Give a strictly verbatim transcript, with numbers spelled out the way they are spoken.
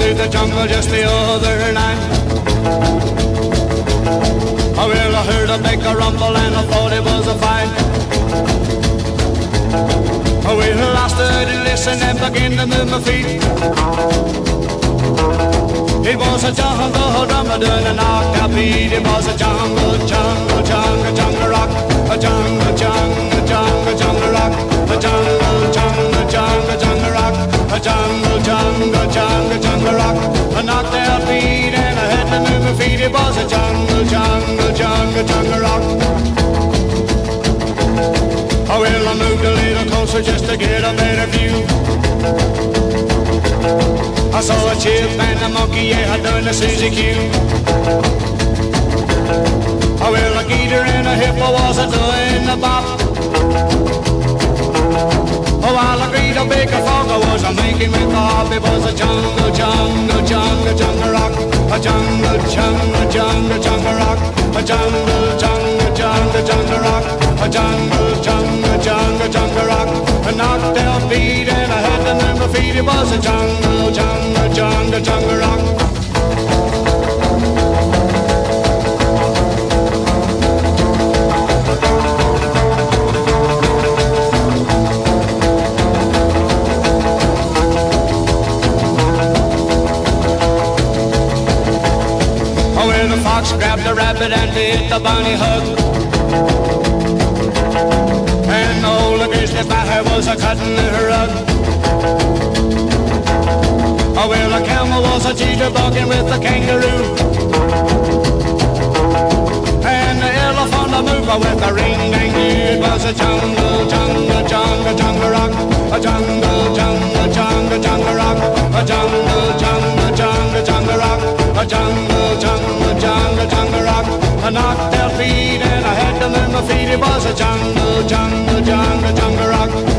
through the jungle just the other night. Oh, well, I heard a big rumble and I thought it was a fight. Oh, well, I stood and listened and began to move my feet. It was a jungle drummer doing an octave beat. It was a jungle, jungle, jungle, jungle rock. A jungle, jungle, jungle, jungle rock. A jungle, jungle, jungle, jungle rock. A jungle, jungle, jungle, jungle rock. A knocked out beat and I had to move my feet. It was a jungle, jungle, jungle, jungle rock. Oh, well, I moved a little closer just to get a better view. I saw a chip and a monkey, yeah, I done a Suzy Q. Oh, well, a gator and a hippo was a doing the bop. Oh, while a great a big frog I was a making with the hop. It was a jungle, jungle, jungle, jungle rock. A jungle, jungle, jungle, jungle rock. A jungle, jungle, jungle, jungle rock. A jungle, jungle, jungle, jungle rock. A knocked out beat and I had to move my feet. It was a jungle, jungle, jungle, jungle rock. Oh, well, the fox grabbed the rabbit and did the bunny hug. And the old grizzly bear was a cutting her rug. Oh, well, the camel was a jitterbugging with the kangaroo. And the elephant a mover with a ring-dang-doo. It was a jungle, jungle, jungle, jungle rock. A jungle, jungle, jungle, jungle rock. A jungle, jungle, jungle, jungle rock. A jungle, jungle, jungle, jungle rock. I knocked out feet and I had to move my feet. It was a jungle, jungle, jungle, jungle rock.